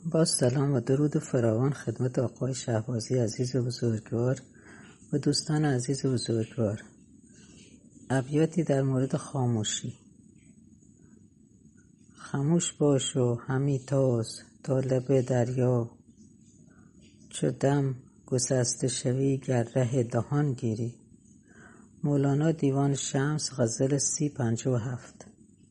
با سلام و درود فراوان خدمت آقای شهبازی عزیز بزرگوار و دوستان عزیز بزرگوار. ابیاتی در مورد خاموشی. خاموش باش و همی تاز تا لب دریا، چو دم گسسته شوی گر ره دهان گیری. مولانا دیوان شمس غزل 3057.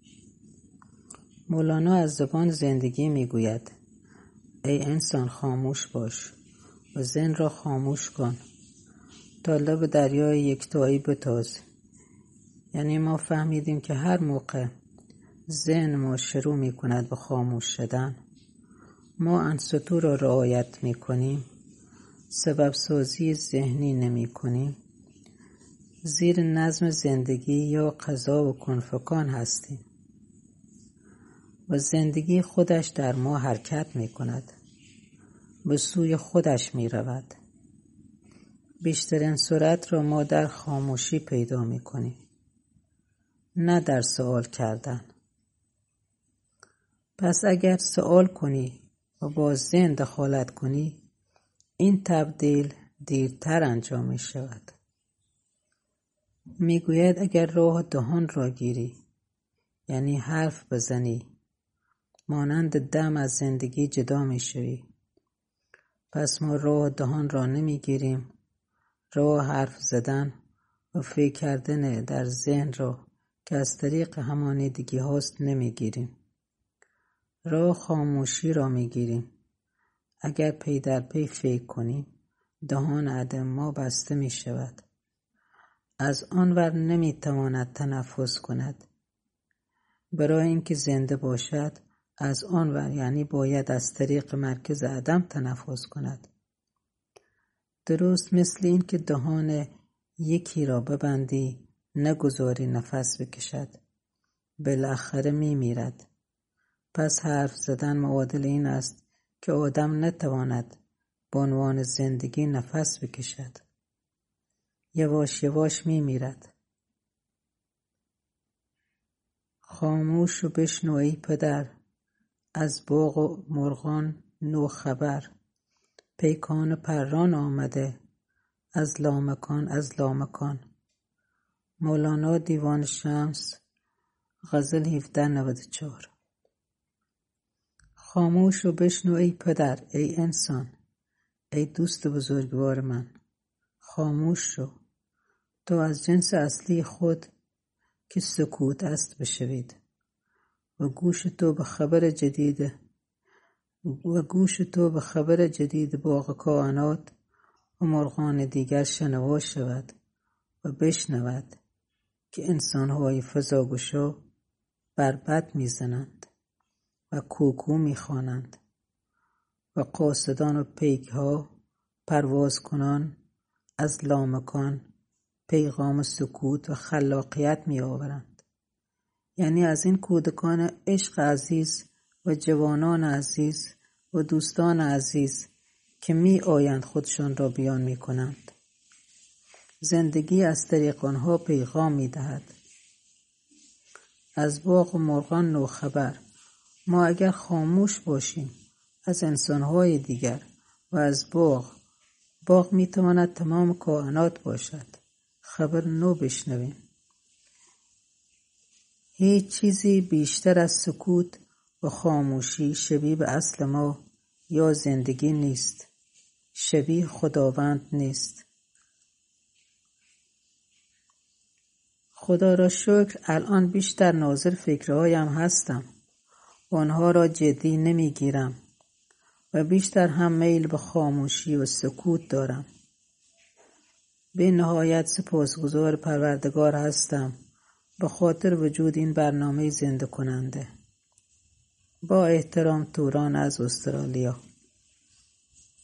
مولانا از زبان زندگی میگوید: ای انسان خاموش باش و ذهن را خاموش کن تا لب دریای یکتایی بتاز. یعنی ما فهمیدیم که هر موقع ذهن ما شروع می کند به خاموش شدن، ما انصتو را رعایت می کنیم، سبب سازی ذهنی نمی کنیم، زیر نظم زندگی یا قضا و کنفکان هستیم و زندگی خودش در ما حرکت می کند، به سوی خودش می رود. بیشترین سرعت را ما در خاموشی پیدا می کنیم، نه در سوال کردن. پس اگر سوال کنی و با ذهن دخالت کنی، این تبدیل دیرتر انجام می شود. می گوید اگر راه دهان را گیری، یعنی حرف بزنی، مانند دم از زندگی جدا می شوی. پس ما راه دهان را نمی گیریم، راه حرف زدن و فکر کردن در ذهن را که از طریق همانیدگی هاست نمی گیریم. راه خاموشی را می گیریم. اگر پی در پی فکر کنیم، دهان عدم ما بسته می شود. از آنور نمی تواند تنفس کند. برای اینکه زنده باشد، از آنور یعنی باید از طریق مرکز عدم تنفس کند. درست مثل این که دهان یکی را ببندی، نگذاری نفس بکشد، بالاخره می میرد. پس حرف زدن معادل این است که آدم نتواند به عنوان زندگی نفس بکشد، یواش یواش می میرد. خاموش و بشنو ای پدر، از باغ و مرغان نو خبر. پیکان پران آمده از لامکان. مولانا دیوان شمس غزل 1794. خاموش و بشنو ای پدر، ای انسان، ای دوست بزرگوار من. خاموش شو تا از جنس اصلی خود که سکوت است بشوید و گوش تو به خبر جدید باغ کائنات و مرغان دیگر شنوا شود و بشنود که انسان‌های فضاگشا بربط می‌زنند و کوکو می‌خوانند و قاصدان و پیک‌ها پرواز کنان از لامکان پیغام سکوت و خلاقیت می‌آورند. یعنی از این کودکان عشق عزیز و جوانان عزیز و دوستان عزیز که می آیند خودشان را بیان می کنند. زندگی از طریق آنها پیغام می دهد. از باغ و مرغان نو خبر. ما اگر خاموش باشیم از انسانهای دیگر و از باغ می تواند تمام کائنات باشد، خبر نو بشنویم. هیچ چیزی بیشتر از سکوت و خاموشی شبیه به اصل ما یا زندگی نیست، شبیه خداوند نیست. خدا را شکر الان بیشتر ناظر فکرهایم هستم و آنها را جدی نمیگیرم و بیشتر هم میل به خاموشی و سکوت دارم. به نهایت سپاسگزار پروردگار هستم به خاطر وجود این برنامه زنده کننده. با احترام، توران از استرالیا.